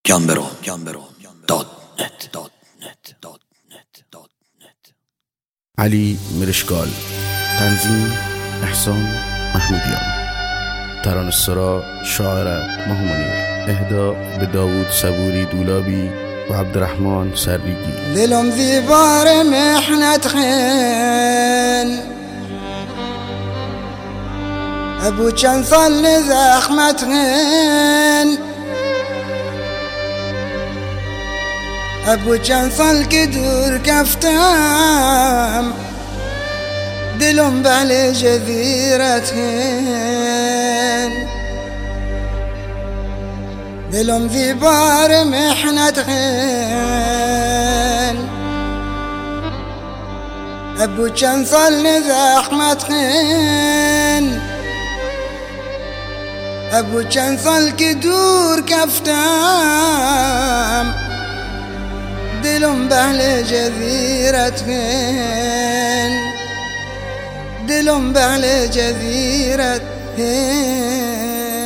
gambero.net. علي مرشکال، تنظیم احسان محمودیان، ترانه السرا شاعر مهمونی، اهدا به داوود صبوری دولابی و عبدالرحمن سریگی. دلم ذیبار محنت خین ابو چند سال زحمت خین ابو چند سال که دور کفتم دلم بله جزیرت خین دلم ذیبار محنت خین ابو چند سال زحمت خین ابو چند سال که دور کفتم دلم بهل جزیرت خین دلم بهل جزیرت خین.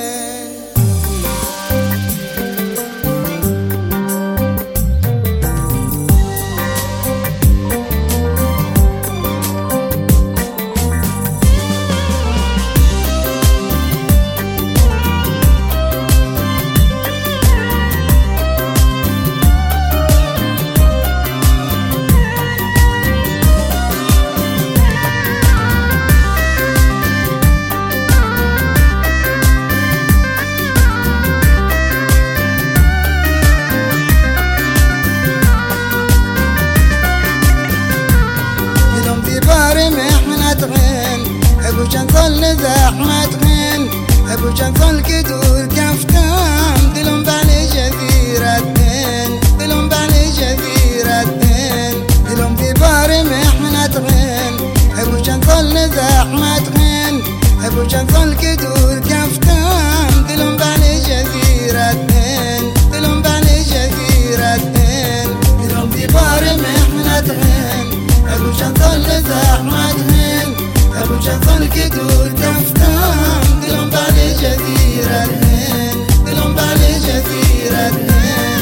ابو چند سال زحمت خین ابو چند سال که دور کفتم دلم بله جزیرت خین دلم بله جزیرت خین دلم ذیبار محنت خین ابو چند سال زحمت خین ابو چند سال که دور کفتم دلم بله جزیرت خین دلم بله جزیرت خین دلم ذیبار محنت خین ابو چند سال زحمت خین ابو چند سال که دور کفتم دلم بله جزیرت خین دلم بله جزیرت خین.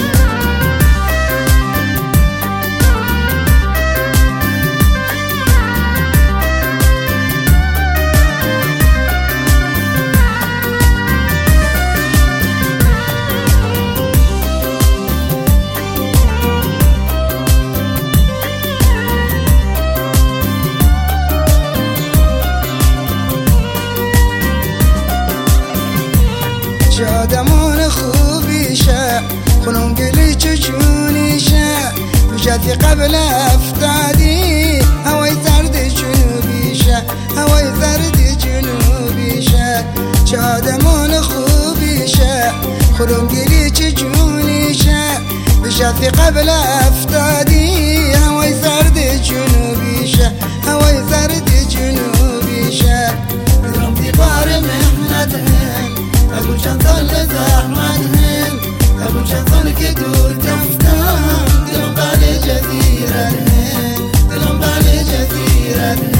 آدمون خوبیشه خونم گلی چچونیشه بجدی قبل افتادی هوای زرد جنوبیشه هوای زرد جنوبیشه چه آدمون خوبیشه خونم گلی چچونیشه بجدی قبل افتادی هوای زرد جنوبیشه هوای زرد جنوبیشه دلم ذیبار محنت خین ابو چند سال زحمت خین ابو چند سال که دور کفتم دلم بله جزیرت خین دلم بله جزیرت خین.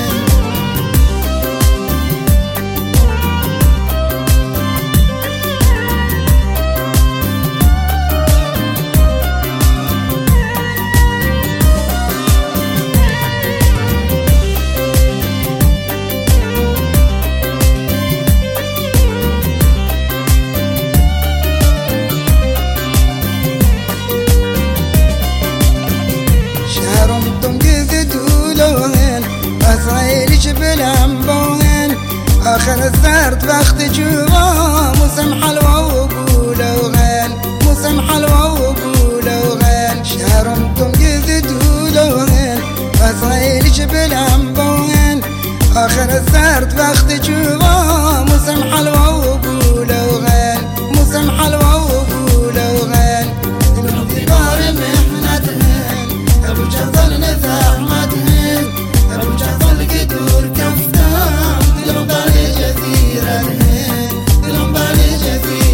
اسرائیلش بلم بوهن آخر الزرد وقت جوا موسم حلوة وقولة وغن موسم حلوة وقولة وغن شهرهم تمجد ولوهن اسرائيلش بلم بوهن آخر الزرد وقت جوا موسم حلوة وقولة وغن موسم حلوة وقولة وغن دلم ذیبار محنت خین ابو چند سال زحمت خین ابو چند سال که دور کفتم دلم بله جزیرت خین دلم بله جزیرت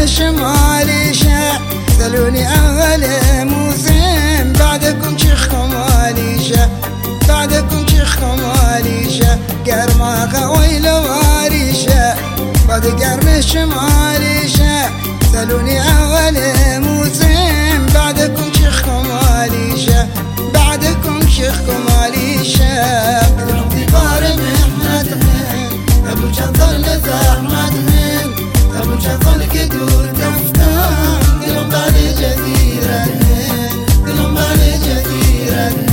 شمالي شا سألوني أول موسم بعدكم شيخكم واليشا بعدكم شيخكم واليشا قرما خويل واريشا بعد قرم شمالي شا سألوني أول موسم بعدكم شيخكم واليشا بعدكم شيخكم واليشا في بار محنتهن أبو شنطل لزحمتهن أبو شنطل كدور كفتان قلهم بالي جديرتهن قلهم بالي جديرتهن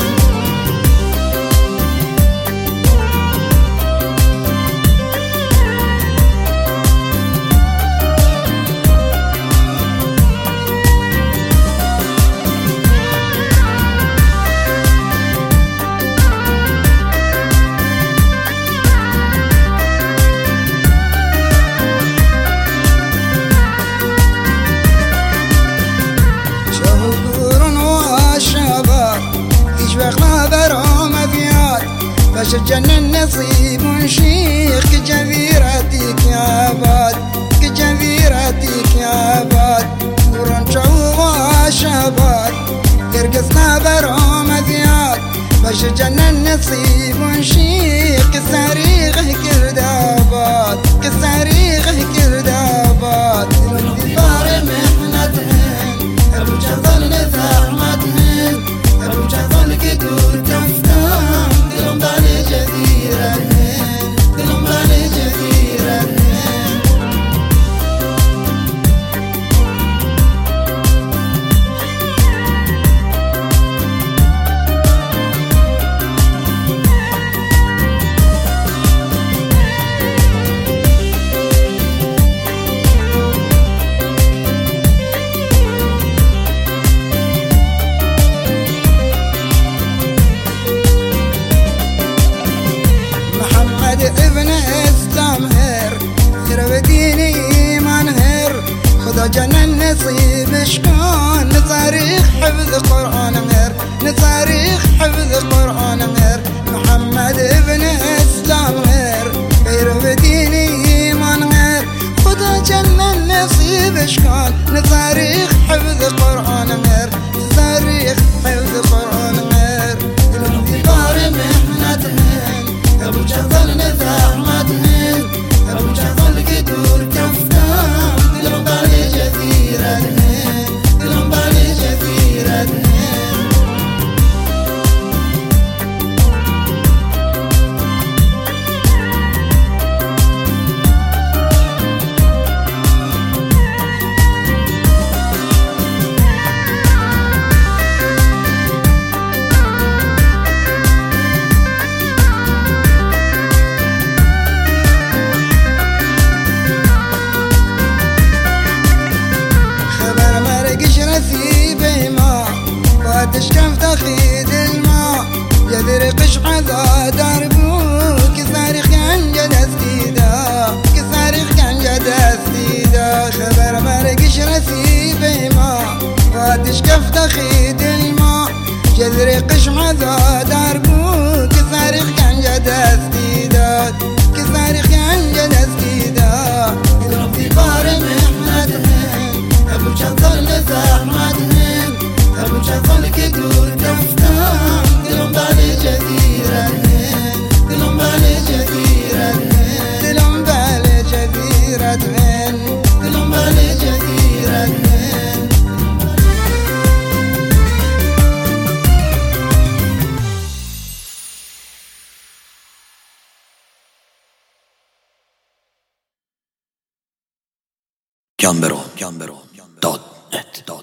شجن النصيب ونشيخ كجزيرتك يا باد كجزيرتك يا باد ورنشوا شباب يرقصنا بروم زياد بشجن النصيب ونشيخ كساريغه كردابات كساريغه كردابات الانتظار محنتهن ابو جظل زحمتهن ابو جظل كدور كفتان قلهم بالي جديرتهن قلهم بالي جديرتهن ابن اسلام هر يرى ديني ايمان هر خذا جنن نصيب شكون نصاريخ حفظ قرآن هر نصاريخ حفظ قرآن هر محمد ابن اسلام هر يرى ديني ايمان هر خذا جنن نصيب شكون نصاريخ حفظ قرآن هر نصاريخ حفظ قرآن هر الانتظار محنتهن ابو جظل زحمتهن ابو جظل كدور كفتان قلهم بالي جزيرتهن قلهم بالي جزيرتهن تشكف تخيد الماء يذري قشعة ذا دربوك تاريخ كان جد استيدا تاريخ كان جد استيدا خبر مرقش رسيب ماء وتشكف تخيد الماء يذري قشعة ذا دربوك تاريخ كان جد استيدا تاريخ كان جد استيدا يضرب في بار محنتهن ابو جظل زحمتهن ابو جظل كدور كفتان قلهم بالي جديرتهن قلهم بالي جديرتهن قلهم بالي جديرتهن قلهم بالي جديرتهن Gambero.net